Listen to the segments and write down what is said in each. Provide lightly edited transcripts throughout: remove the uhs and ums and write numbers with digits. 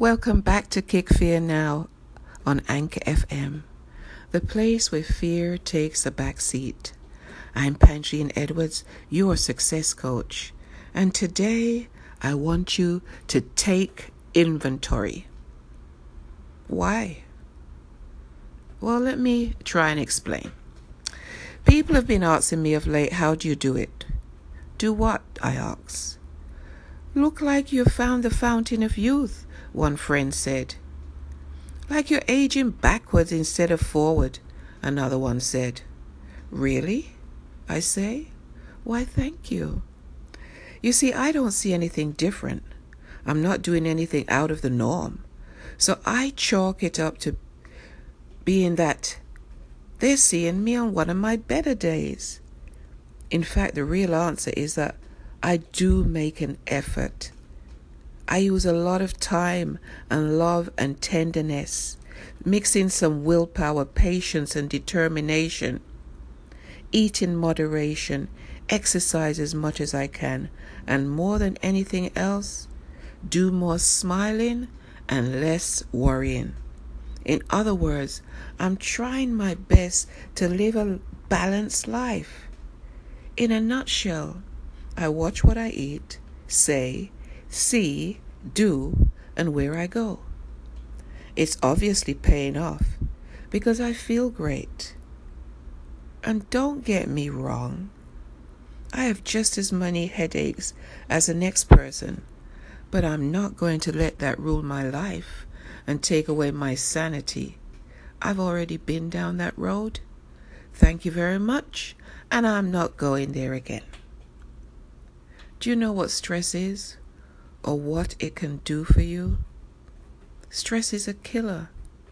Welcome back to Kick Fear Now on Anchor FM, the place where fear takes a back seat. I'm Pangeline Edwards, your success coach, and today I want you to take inventory. Why? Well, let me try and explain. People have been asking me of late, how do you do it? Do what? I ask. Look like you've found the fountain of youth, one friend said. Like you're aging backwards instead of forward, another one said. Really? I say. Why, thank you. You see, I don't see anything different. I'm not doing anything out of the norm. So I chalk it up to being that they're seeing me on one of my better days. In fact, the real answer is that I do make an effort. I use a lot of time and love and tenderness, mixing some willpower, patience and determination. Eat in moderation, exercise as much as I can, and more than anything else, do more smiling and less worrying. In other words, I'm trying my best to live a balanced life. In a nutshell, I watch what I eat, say, see, do, and where I go. It's obviously paying off because I feel great. And don't get me wrong, I have just as many headaches as the next person, but I'm not going to let that rule my life and take away my sanity. I've already been down that road. Thank you very much, and I'm not going there again. Do you know what stress is, or what it can do for you? Stress is a killer.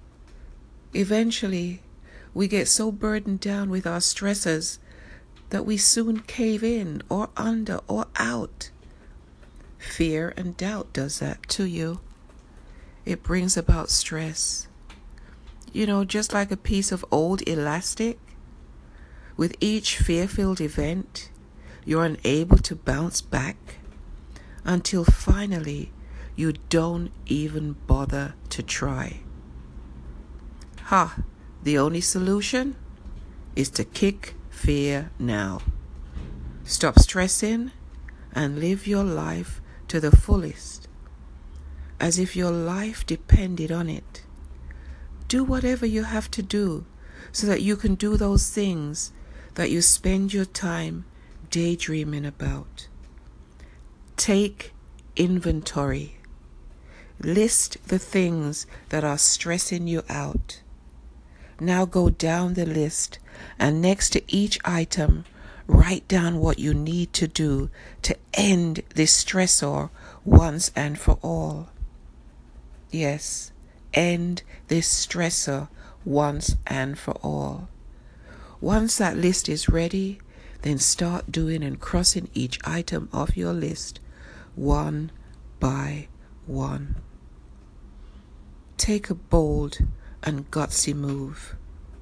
Eventually, we get so burdened down with our stressors that we soon cave in or under or out. Fear and doubt does that to you. It brings about stress. You know, just like a piece of old elastic, with each fear-filled event, you're unable to bounce back until finally you don't even bother to try. The only solution is to kick fear now. Stop stressing and live your life to the fullest, as if your life depended on it. Do whatever you have to do so that you can do those things that you spend your time daydreaming about. Take inventory. List the things that are stressing you out. Now go down the list, and next to each item, write down what you need to do to end this stressor once and for all. Yes, end this stressor once and for all. Once that list is ready, then start doing and crossing each item off your list, one by one. Take a bold and gutsy move.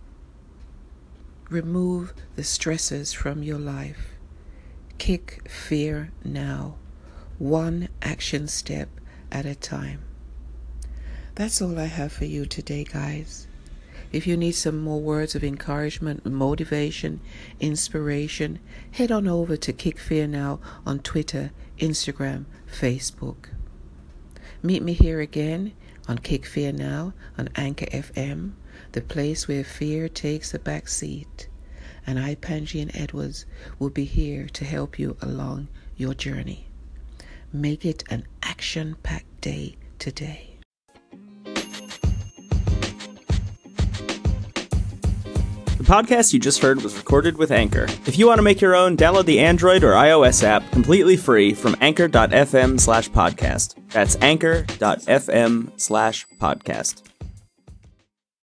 Remove the stressors from your life. Kick fear now, one action step at a time. That's all I have for you today, guys. If you need some more words of encouragement, motivation, inspiration, head on over to Kick Fear Now on Twitter, Instagram, Facebook. Meet me here again on Kick Fear Now on Anchor FM, the place where fear takes a back seat. And I, Pangeline Edwards, will be here to help you along your journey. Make it an action-packed day today. The podcast you just heard was recorded with Anchor. If you want to make your own, download the Android or iOS app completely free from anchor.fm/podcast. That's anchor.fm/podcast.